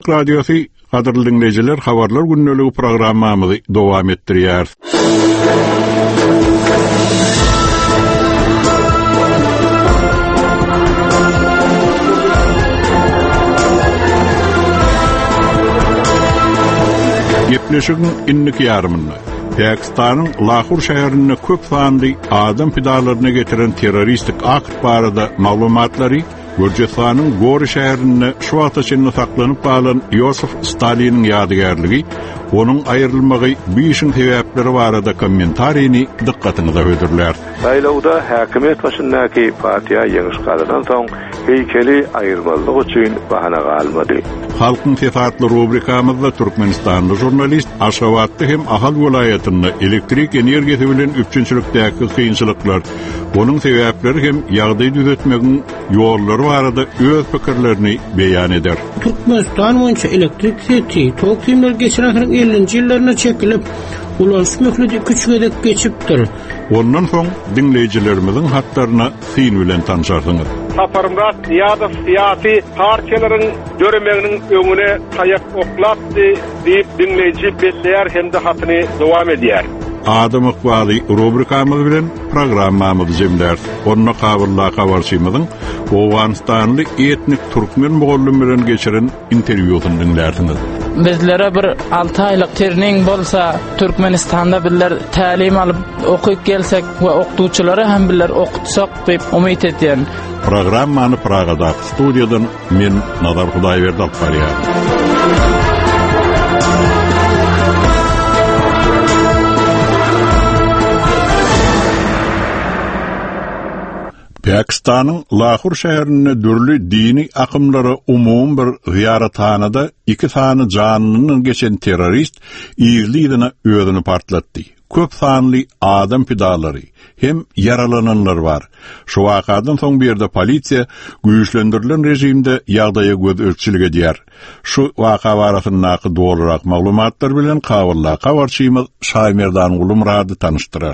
Açık Radyosu qadrlı dinleyiciler, habarlar günnölüğü programmamızı devam ettiriyor. Yepleşigin innik yarımında Pakistan'ın Lahore şäherine köp sanly adam pidalaryny getiren terroristik akt barada maglumatlary Gürcistan'ın Gori şäherinde şu wagta çenli saklanyp kalan Yosif Stalin'in ýadygarlygy, onun aýrylmagy biişin sebäpleri barada kommentaryny dikkatyňyza hödürler. Saýlawda häkimet başyndaky partiýa ýeňiş galandan soň heykeli aýyrmalyk üçin bahana galmady. Halkın Sesatly rubrikamızda Türkmenistanlı jurnalist Aşgabatda hem Ahal vilayetinde elektrik energiýasy bilen üçinçilikdäki kynçylyklar, onun sebäpleri hem ýagdaý düzeltmegiň ýollary barada öz pikirlerini beýan eder. Türkmenistan boýunça elektrik seti tokymlar geçen 50-nji ýyllarına çekilip, ulanış möhleri küçügedek geçipdir. Ondan soň dinleýijilerimiziň hatlaryna syn bilen tanışarsyňyz. Saparmrat Niyazov siyasi partiýalaryň döremeginiň öňüne taýap oklatdy diýip dinleýiji belleýär hem de hatyny dowam edýär. Adam ykbaly rubrikamyz bilen programmamyzy jemler. Onna kabylla kabarçymyzyň Owganistanly etnik türkmen mogollum bilen geçiren interwýusyny dinlersiňiz. Bizlere bir 6 aylyk terning bolsa Türkmenistanda biller talim alyp okuýup gelsek we okuwçylary hem biller okutsak diýip umyt edýän. Programmany Pragada studiýadan men Nazar Hudaýberdi alyp barýar. Pakistan'ın Lahore şäherine dürli dini akımları umum bir ziyarethanada 2 sany janyny geçen terrorist ýerliğine özüni partlatdy. Köp sanly adam pidalary hem yaralananlar var. Şu wakadan soň bir de polisiýa güýçlendirilen rejimde ýagdaýa göz ölçülig edýär. Şu waka barasyndaky dogrurak maglumatlar bilen kabylla kabarçymyz Şaýmerdan Ulumrady tanıştyrar.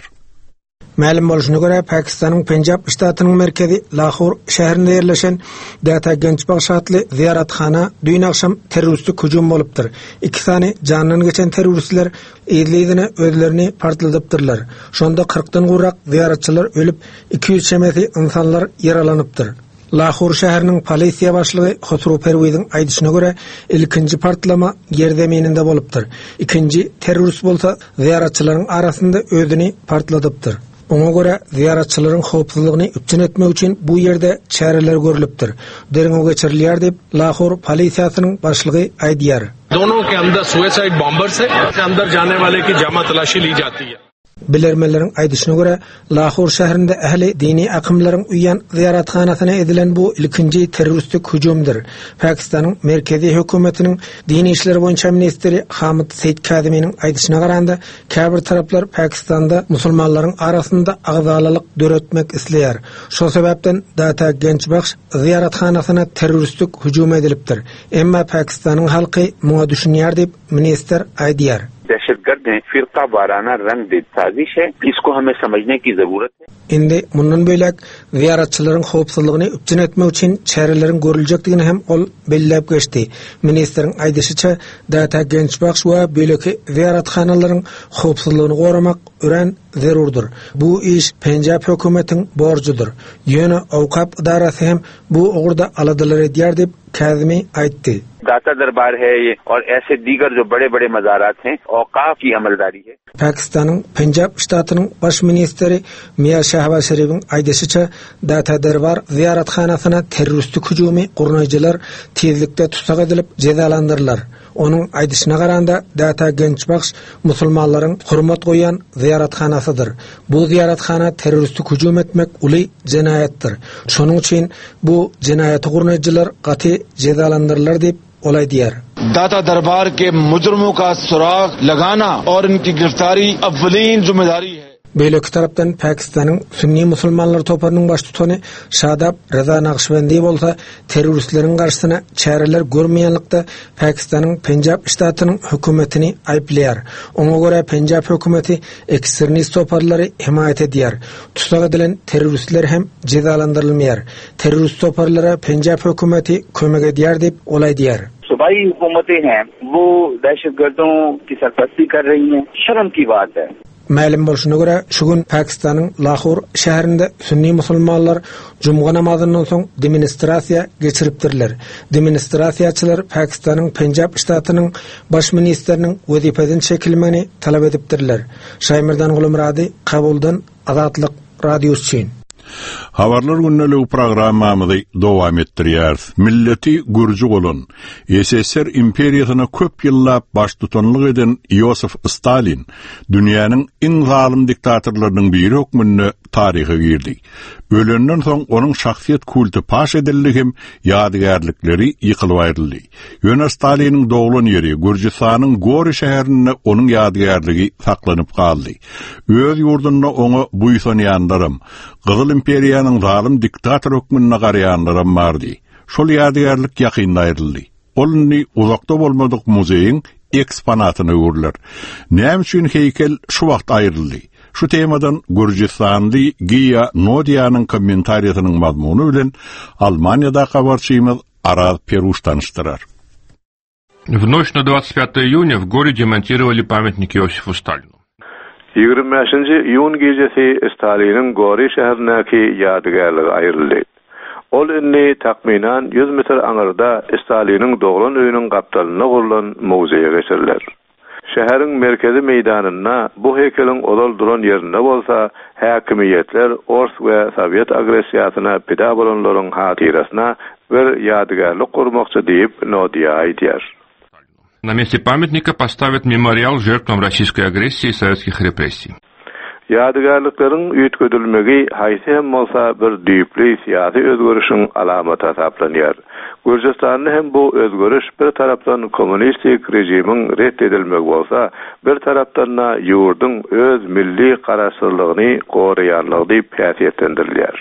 Ma'lum boluşuna göre Pakistan'ın Punjab ştatynyň merkezi Lahore şäherinde ýerleşen Data Gençbax şatly ziyarethana dün akşam terroristik hüjüm bolupdyr. 2 sany janyny geçen terroristler ýerliğine özlerini partladypdyrlar. Şonda 40-dan gurrak ziyaretçiler ölüp 200 şemesi insanlar yaralanypdyr. Lahore şäheriniň polisiýa başlygy Hosru Perwiziň aýdyşyna göre ilkinji partlama ýerdemeninde bolupdyr. Ikinji terrorist bolsa ziyaretçilerin arasynda özüni partladypdyr. Ona göre ziyaretçilerin howpsuzlygyny üçin etmek üçin bu ýerde çäreler görülipdir. Derňe geçirilýär diýip Lahore polisiýasynyň başlygy aýdýar. दोनों के अंदर suicide bombers है, इसके अंदर जाने वाले की जमा तलाशी ली जाती है. Bilermelerin aýdyşyna göre Lahore şäherinde ähli dini akymlaryň uýan ziyarethanasyna edilen bu ilkinji terroristik hüjümdir. Pakistanyň merkezi hökümetiniň dini işleri boýunça ministri Hamid Said Kazimiň aýdyşyna garanda, käbir taraplar Pakistanda musulmanlaryň arasynda agzalylyk döretmek isleýär. Şo sebäpden Data Gençbax ziyarethanasyna terroristik hüjüm edilipdir. Emma Pakistanyň halky muňa düşünýär diýip minister aýdýar. दहशतगर्द हैं, फिरका वाराना रंग दे साजिश है, इसको हमें समझने की जरूरत है. Indi mundan bölek ziyaretçilerin howpsuzlygyny üçin etmek üçin çärelerin görüljekdigini hem ol belläp geçdi. Ministerin aýdyşyça Data Gençbax we böleki ziyaretkhanalaryň howpsuzlygyny goramak ören zerurdur. Bu iş Punjab hökümetiň borjudur. Ýöne awqaf idarasy hem bu ugurda aladylar edýär diýip Kazimi aýtdy. दाता दरबार है ये और ऐसे दीगर जो बड़े बड़े मज़ारात हैं औकाफ की अमलदारी है. Pakistan'ın Punjab ştatynyň baş ministri Mir Shahbaz Sharif'in aýdyşyça Data derbar ziyaretxanasyna terroristik hüjümi gurnaýjylar tezlikde tutsak edilip cezalandyrlar. Onun aýdyşyna garanda Data Gençbax musulmanlaryň hurmat goýan ziyaretxanasydyr. Bu ziyaretxana terroristik hüjüm etmek uly jinayetdir. Şonuň üçin bu jinayaty gurnaýjylar gaty cezalandyrlar diýip olay diýär. दाता दरबार के मुजरमों का सुराग लगाना और इनकी गिरफ्तारी अव्वलीन जिम्मेदारी है. Beýleki tarapdan Pakistanyň Sünni musulmanlar toparynyň baş tutany Şadab Reza Naqşbendi bolsa terroristleriň garşysyna çäreler görmeýänlikde Pakistanyň Punjab ştatynyň hökümetini aýplaýar. Oňa görä Punjab hökümeti ekstremist toparlary himayet edýär. Tutsak edilen terroristler hem cezalandyrylmaýar. Terrorist toparlara Punjab hökümeti kömek edýär diýip olay diýär. So सूबाई हुकूमतें हैं वो दहशतगर्दों की सरपरस्ती कर रही हैं। शर्म की बात है। Ma'lum bolşuna göre şugun Pakistan'ın Lahore şäherinde Sünni musulmanlar Cuma namazından soň demonstrasiýa geçiripdirler. Demonstrasiýaçylar Pakistan'ın Punjab ştatynyň baş ministeriniň wezipeden çekilmegini talap edipdirler. Şaýmyrdan Gulumrady Kabuldan Azatlyk radiosu üçin. Habarlar günnälik programmamyzy dowam etdirýär. Milleti gürjü bolan SSR imperiýasyna köp ýyllap baş tutanlyk eden Yosif Stalin dünýäniň iň zalim diktatorlarynyň biri hökmünde taryha girdi. Ölenden soň onuň şahsiýet kulty paş edildi hem ýadygärlikleri ýykylyp aýryldy. Ýöne Staliniň doglan ýeri Gürjistanyň Gori şäherinde onuň ýadygärligi saklanyp galdy. Öz ýurdunda oňa buýsanýanlarym Gyzyl imperiýanyň zalim diktator hökmüne garaýanlarym bardy. Şol ýadygärlik ýakynda aýryldy. Olny uzakda bolmadyk muzeýiň eksponatyny görler. Näme üçin heykel şu wagt aýryldy? Şu temadan Gürjistanly Giya Nodiýanyň kommentariýasynyň mazmuny bilen Almaniýada habarçymyz Araz Peruş tanıştyrar. В ночь на 25 июня в городе монтировали памятник Иосифу Сталину. 25 iyun gecesi Stalinin Gori şäherindäki ýadygärligi aýryldy. Ol inni takminan 100 metr aňyrda Stalinin doglan öýüniň gapdalyna gurulan muzeýe geçiriler. Şäheriň merkezi meýdanyna bu heykeliň odal duran ýerinde bolsa, häkimiýetler Ors we Sowet agressiýasyna pida bolanlaryň hatyrasyna bir ýadygärlik gurmakçy diýip Nodiýa aýdýar. На месте памятника поставят мемориал жертвам российской агрессии и советских репрессий. Ýadygärliklaryň üýtgedilmegi haýsy hem bolsa bir düýpli syýasy özgörüşiň alamaty hesaplanýar. Gürjistanyň hem bu özgörüş bir tarapdan kommunistik rejimiň reddedilmegi bolsa, bir tarapdan ýurdun öz milli garaşdyrlygyny goraýanlygy diýip häsiýetlendirilýär.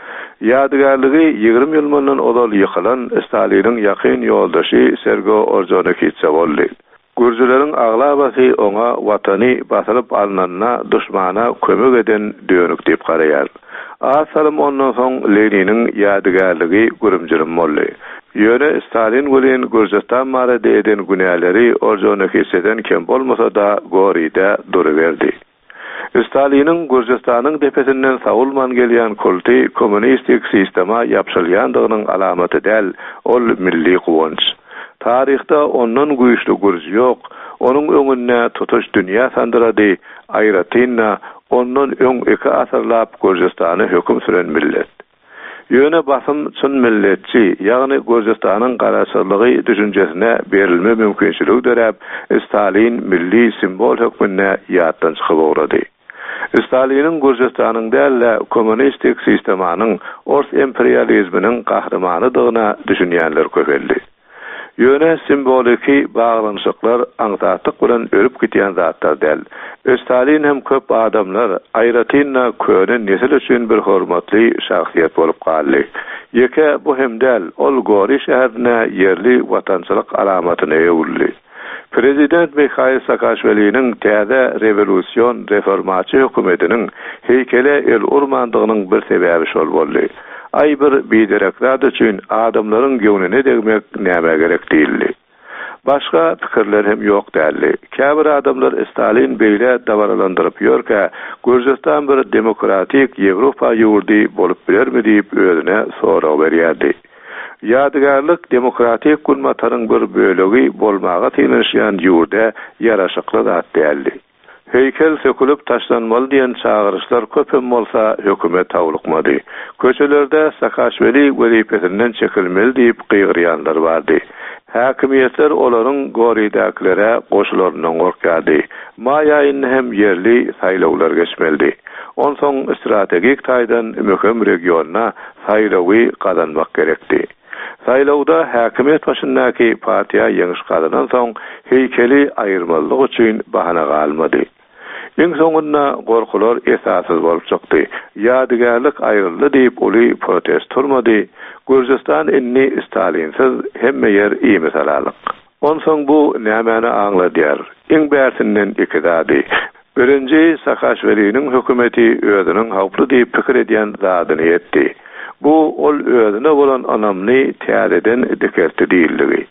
Ýadygärligi 20 ýyl mundan odal ýykylan Staliniň ýakyn ýoldaşy Sergo Orjonikitse boldy. Gürjüleriň aglabasy oňa watany basylyp alnanyna duşmana kömek eden dönük diýip garaýar. Asalym ondan soň Leniniň ýadygärligi gürümjirim boldy. Ýöne Stalin bilen Gürjistan barada eden günäleri Orjonikitseden kim bolmasa da Goride duruverdi. Staliniň Gürjistanyň depesinden sagulman gelýän kulty kommunistik sistema ýapşylýandygynyň alamaty däl, ol milli guwanç. Tarihta ondan güýçli gürji ýok, onuň öňünde tutuş dünýä sandyrady, aýratynna ondan öň 2 asyrlap Gürjistany höküm süren millet. Ýöne basym çyn milletçi, ýagny Gürjistanyň garaşdyrlygy düşünjesine berilme mümkinçiligi dörep, Stalin milli simbol hökmüne ýatdan çykyp Stalinin Gürjistanyň dälle kommunistik sistemanyň Ors imperializminiň gahrymanydygyna düşünýänler köpeldi. Ýöne simboliki baglanşyklar aňsatlyk bilen ölüp gitýän zatlar däl. Stalin hem köp adamlar aýratynna köne nesil üçin bir hormatly şahsiýet bolup galdy. Ýeke bu hem däl ol Gori şäherine yerli watançylyk alamatyny ýewildi. Prezident Mikhail Saakashvili'nin täze revolüsiýon reformaçy hökümetiniň heykele el urmandygynyň bir sebäbi şol boldy. Ay bir biderekler üçin adamlaryň göwnüne degmek näme gerek diýildi. Başga pikirler hem ýok däldi. Käbir adamlar Stalin beýle dawaralandyryp ýörkä, Gürjistan bir demokratik Ýewropa ýurdy bolup bilermi diýip özüne sorag berýärdi. Ýadygärlik demokratik gulmataryň bir bölegi bolmaga teňişýän ýurda ýaraşykly zat däldi. Heykel sökülüp taşlanmaly diýen çağırışlar köpem bolsa hökümet tawlukmady. Köçelerde Saakashvili wezipetinden çekilmeli diýip gygyrýanlar bardy. Häkimiýetler olaryň Goridäklere goşularyndan gorkady. May aýyny hem yerli saýlawlar geçmeldi. Onsoň strategik taýdan möhüm regionna saýlawy kazanmak gerekdi. Saýlawda häkimiýet başyndaky partiýa ýeňiş galandan soň heykeli aýyrmalyk üçin bahana galmady. Ýeň soňunda gorkular esassız bolup çykdy. Ýadygärlik aýryldy diýip uly protest turmady. Gürjistan inni Stalinsiz hemme ýer iými salalyk. Onsoň bu nämäni aňladýar? Iň bärsinden ikidady. Birinji Saakashvili'nin hökümeti özüniň hawply diýip pikir edýän zadyny etdi. Bu ol özüne bolan anamly täzeden dikerti diýildigi.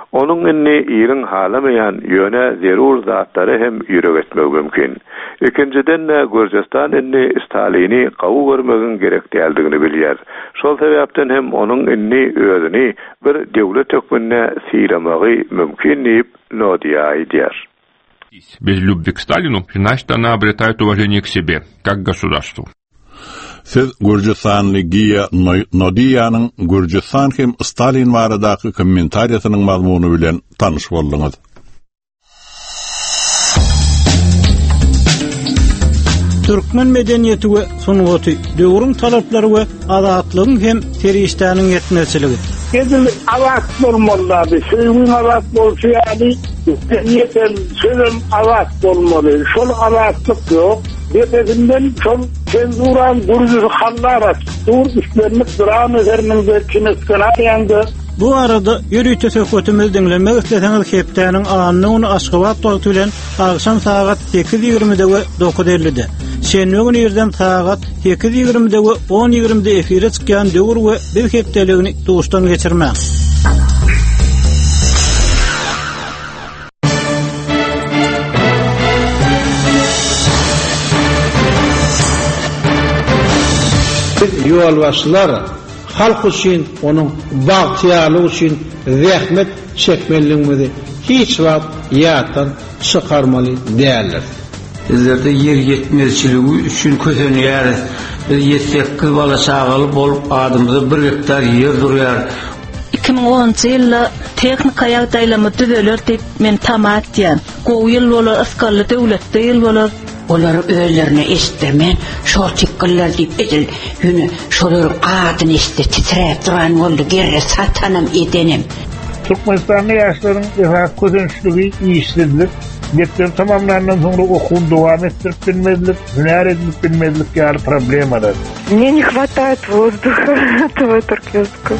Onun inni irin halamayan ýöne zerur zatlary hem ýürek etmek mümkin. Ikinciden Gürcistan inni Stalini gawy görmegin gerek däldigini bilýär. Şol sebäpden hem onun inni özüni bir döwlet hökmüne siramagy mümkin diýip Nodiýa aýdýar. Без любви к Сталину, значит, она обретает уважение к себе, как к государству. Siz Gürcistanly Giya Nodiýanyň Gürcistan hem Stalin baradaky kommentariýasynyň mazmuny bilen tanyş boldyňyz. Türkmen medeniyeti we sunuwaty, döwrüň talaplary we azatlygyň hem teristanyň yetmeçiligi. Kedil awat bolmaly, söýgün awat bolýardy, yetem sözüm awat bolmaly. Şol awatlyk ýok. Betezinden şol cenzuran gurjy hallara dur işlerlik duran üzerinde kineskanaryandı. Bu arada ýürüýte söhbetimiz dinlemek isleseňiz hepdeniň anyny Aşgabat wagty bilen akşam saat 8:20-de we 9:50-de. Şenbä güni ýerden saat 8:20-de we 10:20-de efire çykýan döwür we bir hepdeligini duşdan geçirmek. Ýolbaşçylar halk üçin, onuň bagtýalygy üçin zähmet çekmeliligini hiç wagt ýatdan çykarmaly däldir. Bizlerde yer yetmezçiligi üçin kösenýär. Biz ýetsek kız bala çagaly bolup adymyzda 1 hektar yer durýar. 2010-njy ýylda teknika ýagdaýlamy düzeler diýip men tamat diýen. Gowy ýyl bolar, asgarly döwletde ýyl bolar. Olar özlerine istirmen, şol çıkkıllar deyip edil, yünü şolur adını iste titreyip duran oldu, gerre satanım edenim. Türkmenistan'da yaşların kötünçlüğü iyiştirdilik. Getlerim tamamlarından sonra okul devam ettirip bilmedilik, hüner edilip bilmedilik yani problem arar. Мне не хватает воздуха, этого туркменского.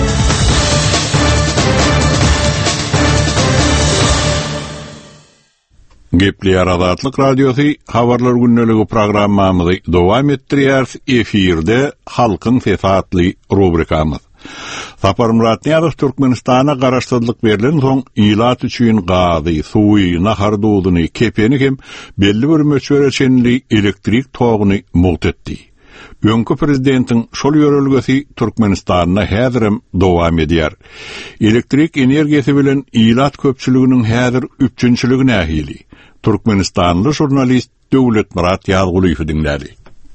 Gepleýär Azatlyk Radiosu habarlar günneligi programmamyzy dowam etdirýär. Efirde halkyň sesi adly rubrikamyz. Sapar Muratnýazow Türkmenistana garaşdyrlyk berilen soň ilat üçin gazy, suwy, nahar duduny, kepeni hem belli bir möçbereçenli elektrik togyny mult etdi. Öňkü prezidentiň şol ýörelgesi Türkmenistanyna häzirem dowam edýär. Elektrik energiýasi bilen ilat köpçüliginiň häzir üçünçiligi nähili. Türkmenistanly jurnalist Döwlet Murat Ýazgulyw dinlädi.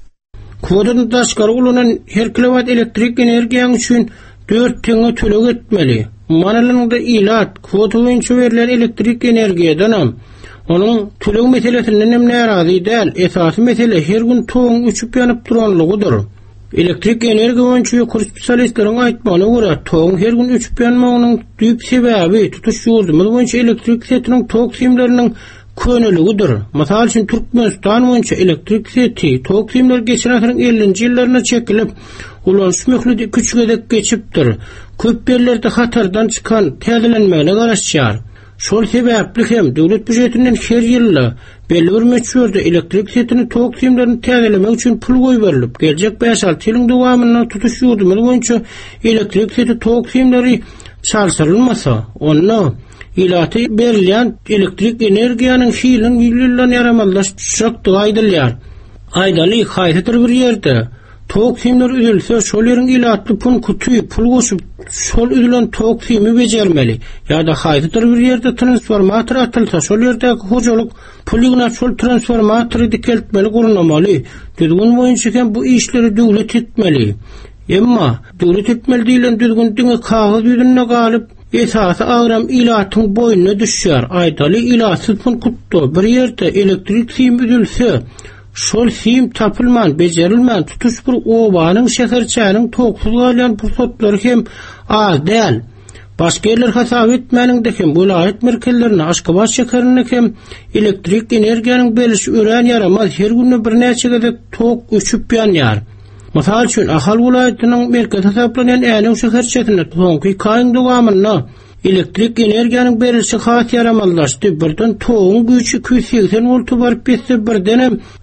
Kodan daşkary bulunan her kilowat elektrik energiýaň üçin 4 teňe төлөк etmeli. Manalyňda ilat kwota boýunça berilen elektrik energiýadan onun төлөк meselesinden närazy däl. Esasy mesele her gün toň üçüp ýanyp duranlygydyr. Elektrik energiýa boýunça ýokary spesialistleriň aýtmagyna görä, toň her gün üçüp ýanmagynyň düýp sebäbi tutuş ýoldymy boýunça elektrik setiniň tok simleriniň köneligidir. Masal üçin Türkmenistan boýunça elektrik seti tok simler geçen asyryň 50-nji ýyllaryna çekilip, ulanş möhleri küçügedek geçipdir. Köp ýerlerde hatardan çykan täzelenmäne garaşýar. Şol sebäpli hem döwlet büdjetinden her ýylda belli bir möçberde elektrik setini tok simlerini täzelemek üçin pul goýberilip, geljek 5-6 ýylyň dowamyna tutuş ýurdumy boýunça elektrik seti tok simleri çalsyrylmasa, onda ilata berilen elektrik energiýanyň şiýlin ýyllardan ýaramallaşýakdygy aýdylýar. Aýdaly haýsydyr bir ýerde tok simler üzülse şol ýeriň ilatly punkty pul goşup şol üzülen tok simi bejermeli. Ýa-da haýsydyr bir ýerde transformator atylsa şol ýerdäki hojalyk pulygyna şol transformatory dikeltmeli gurulmaly. Düzgün boýunça hem bu işleri döwlet etmeli. Emma döwlet etmeli diýilen düzgün diňe kagaz ýüzüne galyp esasy agram ilatyň boýuna düşýär. Aýdaly ilatsız punkutda bir ýerde elektrik sim üzülse şol sim tapylman, bejerilmän tutuş bir obanyň şeherçäniň toksuz galýan pursatlary hem az däl. Başga ýerler hasap etmäniňde hem vilayet merkezlerine, Aşgabat şäherine hem elektrik energiýanyň berişi ören ýaramaz. Her günde bir näçe gedek tok üçüp ýanýar. Masal üçin Ahal vilayatynyň merkez hasaplanýan Änew şäherçesinde soňky kaýyn dowamyna elektrik energiýanyň berişi has ýaramazlaşdy. Birden togyň güýçi 280 volt baryp bitse, birden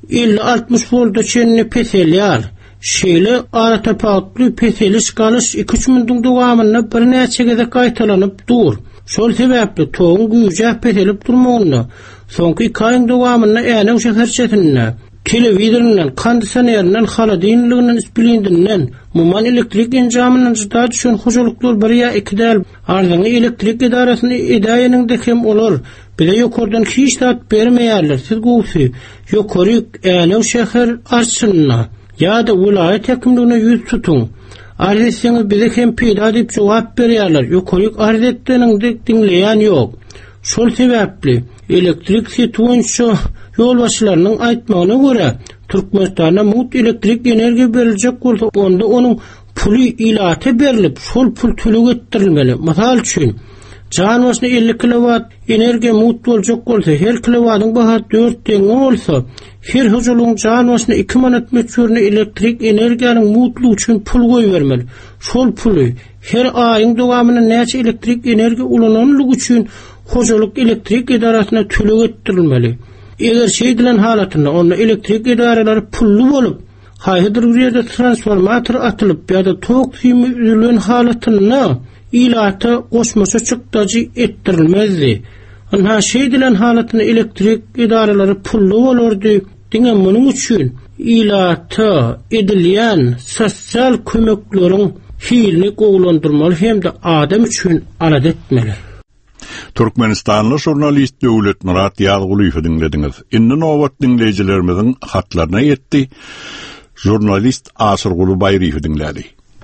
50-60 volta çenini peselýär. Şeýle aratapatly peseliş galyş 2-3 minütiň dowamyna bir näçe gezek gaýtalanyp dur. Şol sebäpli toğun güýje petelip durmagyna, soňky 2 aýyň dowamyna äne uşa herçetinne, telewizorinden, kondisionerinden, haladynlygynyň isbilindinden, muman elektrik enjamynyň juda düşen hojalyklar bir ýa 2 däl, ardyňy elektrik idarasyny edaýanyň da hem olar. Bile ýokardan hiç tat bermeýärler. Siz gowy ýokaryk äne şäher arşyna ýa-da vilayet hekimligine ýüz tutun. Arzyňyz bize hem peýda diýip jogap berýärler. Ýokaryk arzetlerini dinleýän ýok. Şol sebäpli elektrik setýänçi ýolbaşçylarynyň aýtmagyna görä, Türkmenistanda mut elektrik energiýa beriljek bolsa, onda onuň puly ilata berilip, şol pul tölek etdirilmeli. Masal üçin Can başına 50 kilowatt energiya mut boljak bolsa, her kilowattyň bahasy 4 teňe bolsa, her hojalygyň can başına 2 manat meçhurny elektrik energiýanyň mutlugy üçin pul goýbermeli. Şol puly her aýyň dowamyna näçe elektrik energiýa ulananlygy üçin hojalyk elektrik idarasyna tölek etdirilmeli. Eger şeýdilen halatynda onda elektrik idaralary pully bolup, haýdyr ýerde transformator atylyp ýa-da tok süými üzülen halatynda ilata goşmaşa çykdagy etdirilmezdi. Ana şeýdilen halatyny elektrik idaralary pully bolardy. Diňe munyň üçin ilata edilýän sosial kömekleriň hilini gowlandyrmaly hem-de adam üçin alad etmeli. Türkmenistanly jurnalist Döwlet Murat Ýalygulywy dinlediňiz. Indi nowat dinleýijilerimiziň hatlaryna ýetdi. Jurnalist Asyrguly Baýrywy dinlädi.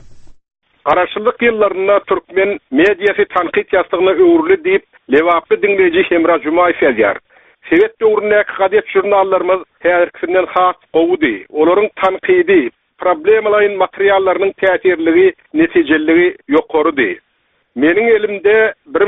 Garaşylyk ýyllarynda türkmen mediýasy tanqid ýastygyna öwrüli diýip lewaply dinleýiji Hemra Jumaýew ýazýar. Sowet döwründäki gadet jurnallarymyz häzirkinden has gowdy. Olaryň tanqidi, problemalaryň materiallarynyň täsirligi, netijeligi ýokary. Meniň elimde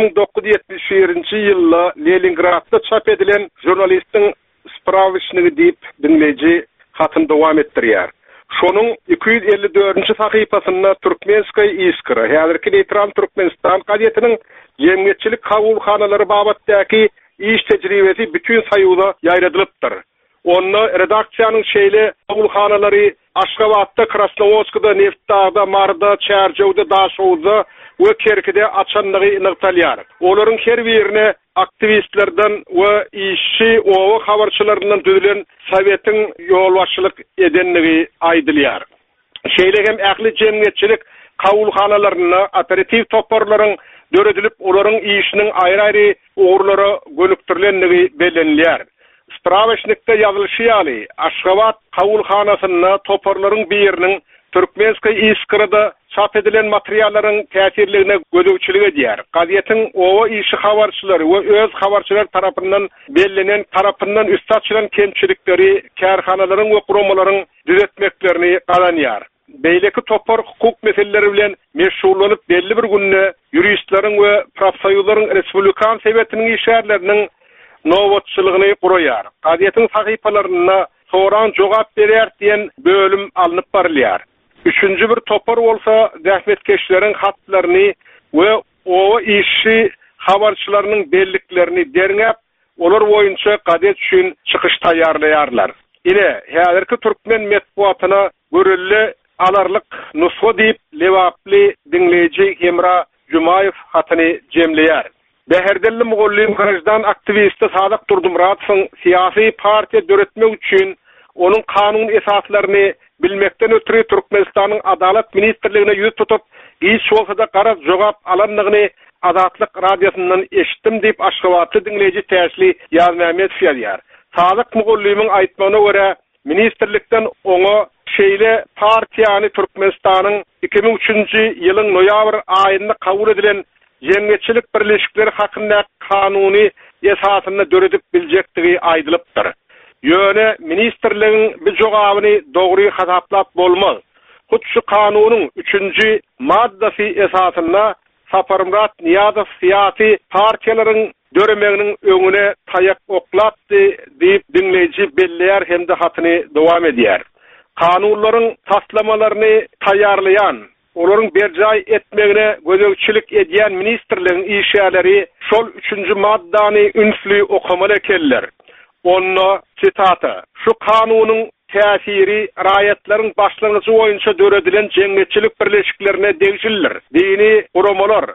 1971-nji ýylda Leningradda çap edilen jurnalistiň spravişnigi diýip dinleýiji hatyn dowam etdirýär. Şonuň 254-nji sahypasynda Türkmenskaya Iskra, häzirki Neytral Türkmenistan gazetiniň jemgyýetçilik kabulhanalary babatdaky iş tejribesi bütün saýyda ýaýradylypdyr. Onda redaksiýanyň şeýle kabulhanalary Aşgabatda, Krasnovodskda, Neftdağda, Marda, Çärjewde, Daşowda we Kerkide açanlygy ynykdalýar. Olaryň her birine aktivistlerden we işçi owa habarçylaryndan düzülen Sowetiň ýolbaşçylyk edenligi aýdylýar. Şeýle hem ähli jemgyýetçilik kabulhanalaryna operativ toparlaryň döredilip olaryň işiniň aýry-aýry uğurlary gönüktirilenligi bellenilýär. Spravişnikde ýazylýaly, Aşgabat kabulhanasyna toparlaryň biriniň Türkmenskaya Iskrada çap edilen materiallaryň täsirligine gözegçilik edýär. Gazetin owa işi habarçylary we öz habarçylar tarapyndan bellenen tarapyndan üstatçylaryň kemçilikleri, kärhanalaryň we guramalaryň düzetmeklerini galanýar. Beýleki topar hukuk meseleleri bilen meşgulanyp belli bir günne ýuristlaryň we profsoýuzlaryň Respublikan Sowetiniň işgärleriniň nowatçylygyny guraýar. Gazetin sahypalaryna soran jogap berýär diýen bölüm alınıp barylýar. Üçüncü bir topar bolsa dähmetkeşleriň hatlaryny we o işi habarçylarynyň belliklerini derňäp, olar boýunça gazet üçin çykyş taýýarlaýarlar. Ine häzirki türkmen medeniýatyna görelli alarlyk nusga diýip lewaply dinleýiji Hemra Jumaýew hatyny jemleýär. Beherdelli Mugollim garajdan aktivisti Sadyk Durdumuratyň siyasi partiýa döretmek üçin onuň kanun esaslaryny bilmekden ötürü Türkmenistanyň Adalet Ministrligine ýüz tutup, hiç bolsa da garaz jogap alanlygyny Azatlyk radiosyndan eşitdim diýip Aşgabatly dinleýiji täsli ýazmaýat ýazýar. Sadyk Mugollimyň aýtmagyna görä, ministrlikden oňa şeýle partiýany Türkmenistanyň 2003-nji ýylyň noýabr aýynda kabul edilen jemgyýetçilik birleşikleri hakynda kanuny esasyny döredip biljektigi aýdylypdyr. Ýöne ministrligiň bu jogabyny dogry hasaplap bolmaz. Hut şu kanunyň 3-nji maddasy esasyna Saparmurat Niýazow syýasy partiýalaryň döremeginiň öňüne taýak oklatdy diýip dinleýiji belleýär hem-de hatyny dowam edýär. Kanunlaryň taslamalaryny taýýarlaýan, olaryň berjay etmegine gözegçilik edýän ministrligiň işgärleri şol 3-nji maddany ünsli okamaly ekenler. Onda sitata, şu kanunyň täsiri raýatlaryň başlangyjy boýunça döredilen jemgyýetçilik birleşiklerine degişildir. Dini guramalar,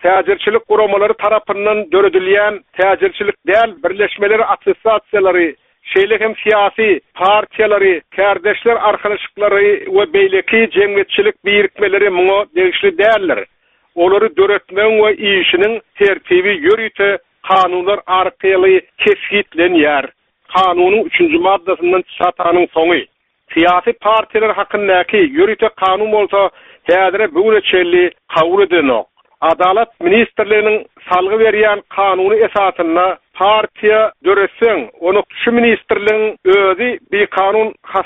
täjirçilik guramaları tarapyndan döredilýän täjirçilik däl birleşmeleri assosiasiýalary, şeýle hem siyasi partiýalary, kärdeşler arkalaşyklary we beýleki jemgyýetçilik birikmeleri muňa degişli däldir. Olary döretmeň we işiniň tertibi ýörüte kanunlar arkaly kesgitlenýär. Kanunyň 3-nji maddasyndan çatanyň soňy. Siyasi partiýalar hakyndaky ýörüte kanun bolsa häzire bu reçelli kabul edilýär. Adalet Ministerliğinin salgı berýän kanuny esasyna partiýa döretseň, onu şu ministerliğin özü bir kanun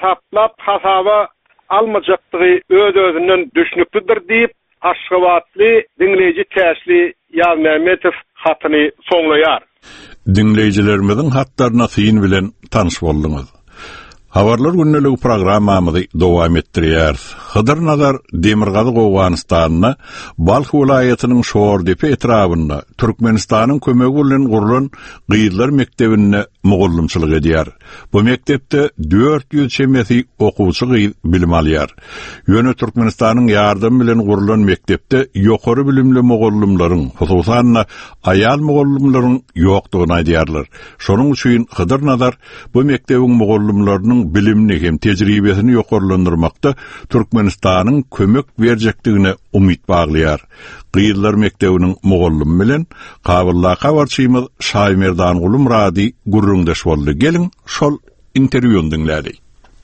hasaba almajakdygy öz-özünden düşünüpdir diýip Aşgabatly dinleýiji täsli Ýaz Mehmetow hatyny soňlaýar. Dinleýijilerimizin hatlaryna syn bilen tanyş boldyňyz. Habarlar günneligi programmamyzy dowam etdirýär. Hydyr Nazar Demirgazy Gowanistanna Balx vilayatynyň Şordepe etrabynda Türkmenistanyň kömegi bilen gurulan Gyýylar mektebine mugallymçylyk edýär. Bu mektepde 400 şemesi okuwçy bilim alýar. Ýöne Türkmenistanyň ýardamy bilen gurulan mektepde ýokary bilimli mugallymlaryň, hususan aýal mugallymlaryň ýokdugyny aýdýarlar. Şonuň üçin Hydyr Nazar bu mektebiň mugallymlarynyň bilimni hem tejribesini ýokarlandyrmakda Türkmenistanyň kömek berjekdigine umyt baglaýar. Gyýylar mektebiniň mugallym bilen Kabylla barçymyz Şaýmerdan Gulumrady gurrundaş boldy. Gelin şol interwýuny dinlädik.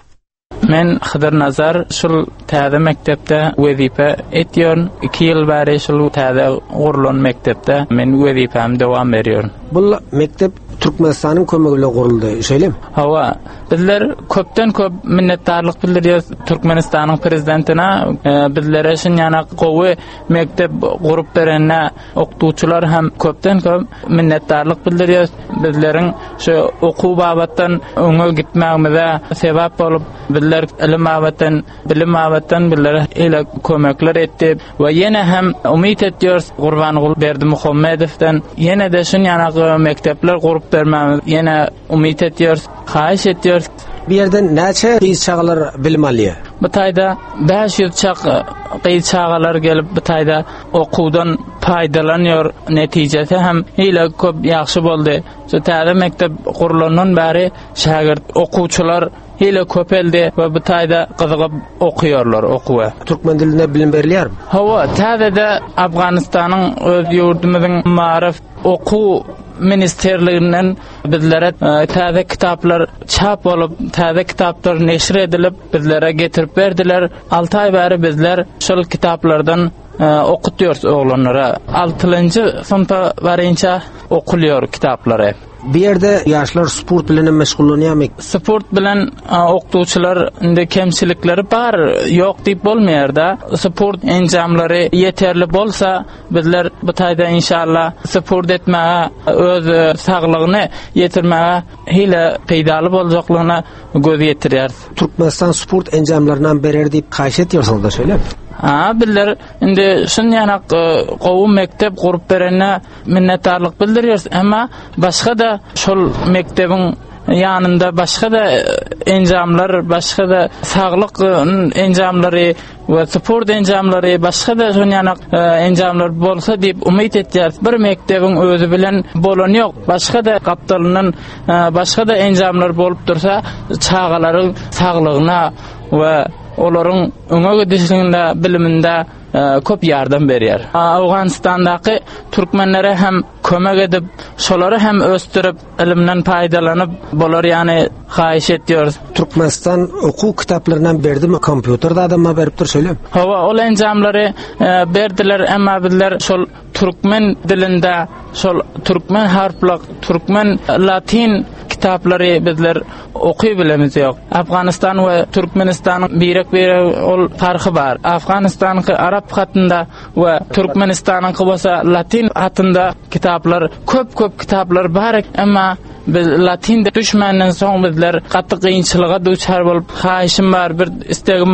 Men Hydyr Nazar şol täze mektepde wezipe etýär. 2 ýyl bäri şol täze gurulan mektepde men wezipem dowam berýär. Bu mektep Türkmenistanyň kömegiyle guruldy, şeýlem? Hawa, bizler köpden köp minnetdarlyk bildirýär Türkmenistanyň prezidentine, bizlere şun ýana gowy mektep gurup berenne okuwçylar hem köpden köp minnetdarlyk bildirýär. Bizleriň şu okuw babatdan öňe gitmägimize sebäp bolup, bizler ilim babatdan, bilim babatdan bizlere ile kömekler etdi we ýene hem umyt etýär Gurbangul Berdimuhammedowden ýene de şun ýana mektepler gurup bermämiz ýene umyt etýär, haýyş etýär. Bir yerden näçe gyýçagalar bilim alýar? Bu taýda 500 çaq gyýçagalar gelip bu taýda okuwdan paýdalanýar, netijesi hem ile köp ýaxşy boldy. Şu täze mektep gurulandan bäri şagirt okuwçylar ile köpeldi we bu taýda gyzygyp okuýarlar, okuwa. Türkmen diline bilim berilýärmi? Hawa, täzede Afganistanyň öz ýurdumyzyň maarif okuw ministerliginden bizlere täze kitaplar çap bolup, täze kitaplar neşr edilip bizlere getirip berdiler. 6 ay bäri bizler şol kitaplardan okutýarys oglanlara. 6-njy sınıfta barynça okulýar kitaplary. Bir yerde yaşlar sport bilen meşgullanýarmy? Sport bilen okuwçylar inde kemçilikleri bar, ýok diýip bolmaýar da. Sport enjamlary ýeterli bolsa, bizler bu taýda inşallah sport etmäge, öz saglygyny ýetirmäge hile peýdaly boljaklygyna göz ýetirýär. Türkmenistan sport enjamlarynyň berer diýip kaýş etýärsiňiz da şeýle. Bizler indi şun ýana gowy mektep gurup berenne minnetdarlyk bildirýäris, emma başga da şol mektebiň ýanynda başga da enjamlar, başga da saglyk enjamlary we sport enjamlary, başga da şon ýana enjamlar bolsa diýip umyt etýäris. Bir mektebiň özü bilen bolan ýok, başga da gapdalynyň başga da enjamlar bolup dursa, çağalaryň saglygyna we olaryň öňe gidişliginde, biliminde köp ýardam berýär. Awganistandaky türkmenlere hem kömek edip, şolary hem östürip, ilimden paýdalanyp bolar ýani haýyş etýär. Türkmenistan okuw kitaplaryndan berdimi? Kompýuterde adamma beripdir şeýle. Hawa, ol enjamlary berdiler, emma bizler şol türkmen dilinde, şol türkmen harflyk, türkmen latin kitaplary bizler okuy bilemiz ýok. Afganistan we Türkmenistanyň birek ol farky bar. Afganistanyň arab hatynda we Türkmenistanyň bolsa latin hatynda kitaplar, köp kitaplar bar, emma biz latinde düşmänden soň bizler gatty kynçylyga duçar bolup, haýyşym bar, bir istegim bar.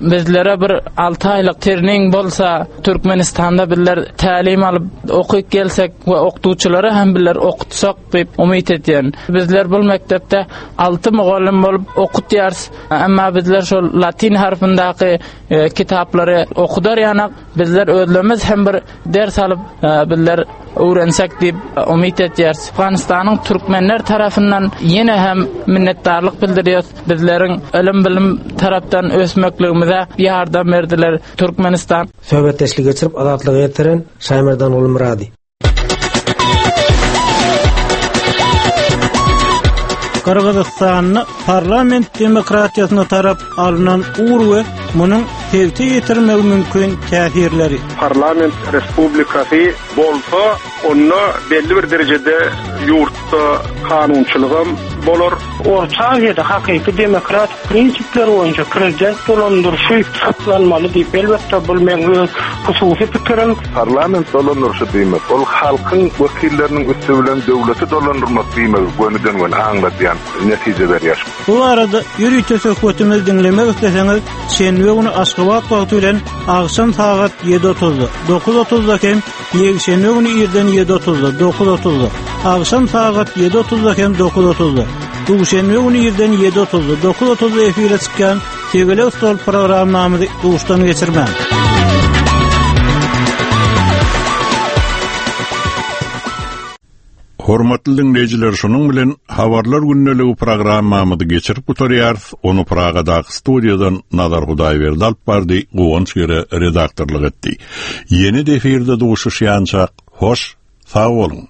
bizlere bir 6 aylyk training bolsa Türkmenistanda bizler talim alıp okuyup gelsek we oktuwçylary hem bizler okutsak diýip umyt edýän. Bizler bu mektepde 6 mugallim bolup okutýars. Amma bizler şol latin harfyndaky kitaplary okudar ýanak bizler özlemez hem bir ders alıp bizler öwrensek diýip umyt edýärs. Afganistanyň türkmenler tarapyndan ýene hem minnetdarlyk bildirýär. Bizleriň ilim bilim tarapdan ösmekligimize ýardam berdiler Türkmenistan. Söhbetleşlik geçirip adatlygy ýetiren Şaýmerdan ul Muradi. Kırgızstan'ın parlament demokratiýasyna tarap alınan uğur we munyň tevti ýetirmegi mümkin täsirleri. Parlament respublikasy bolsa, onu belli bir derejede ýurtda kanunçylygam bolar. Orta Aziýada hakyky demokratik prinsipler boýunça prezident dolandyrşy saklanmaly diýip elbetde bu meňe hususy pikirim. Parlament dolandyrşy diýmek, ol halkyň wekilleriniň üstü bilen döwleti dolandyrmak diýmek gönüden gön aňlatýan netije berýär. Bu arada ýürüýte söhbetimiz dinlemek isteseňiz, şenbe günü Aşgabat wagty bilen agşam saat 7:30, 9:30da kem, ýekşenbe günü ýerden 7:30, 9:30, agşam saat 7:30da kem 9:30. Bu şenbe günü ýerden 7:30, 9:30 efire çykýan Tegele Stol programmamyzy uşdan geçirmän. Hormatly dinleyijiler, şonuň bilen habarlar günneligi programmamyzy geçirip oturýarys. Onu Pragadaky studiýadan Nazar Hudaýberdi alyp bardy, Gowunç gere redaktorlyk etdi. Ýeni efirde duşuşýançak, hoş, sag bolun.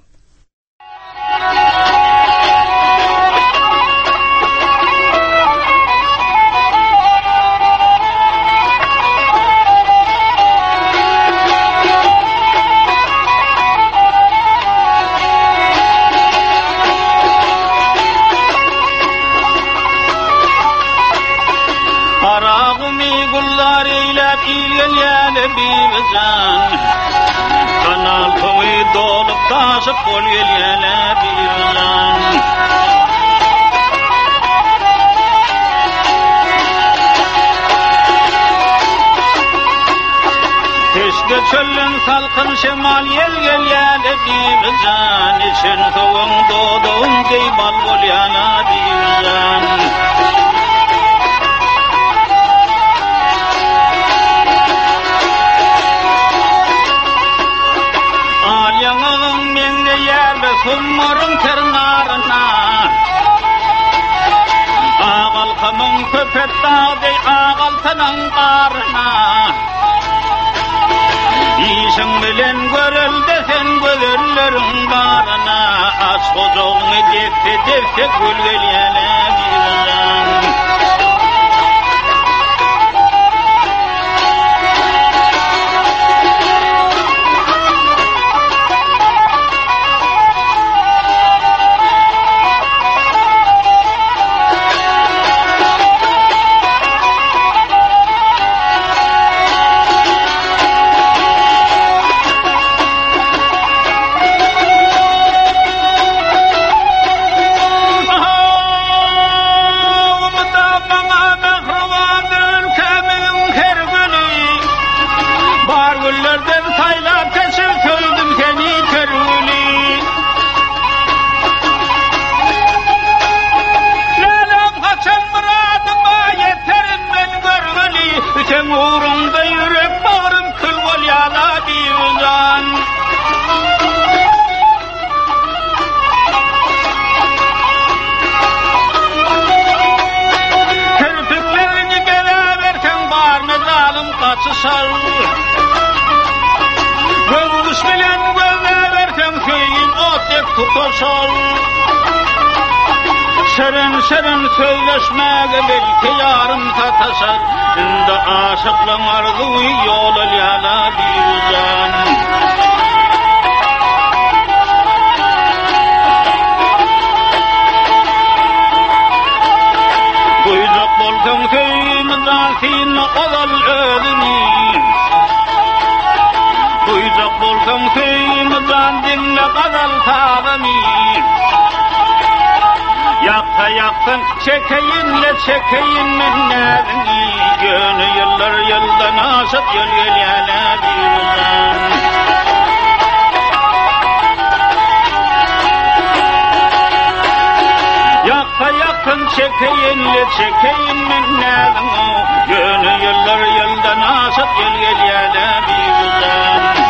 Kanal toy dolup taşıp bol gelene bilan. Teşke çölün salkın şemal yel gelene bilan. İçin soğun doğduğun geybal bol yana bilan. Kummarın ternarına ağal kamın köpet dağday ağal tanan qarına İşin bilen görülde sen gözüllerin barına aç kocuğunu defte gülgeliyene bilan. Şerin söyleşmege belki yarım tataşar. Ünde aşıklığın arzuyu yol yana bir Duyacak bolsan köyümüzden sin olal ölümü. Duyacak bolsan köyümüzden dinle kadal sağlamı. Yakta yakın çekeyinle çekeyin minnedini Gönü yıllar yıldan asıp yol gelene bir uzan Yakın çekeyinle çekeyin minnedini Gönü yıllar yıldan asıp yol gelene bir uzan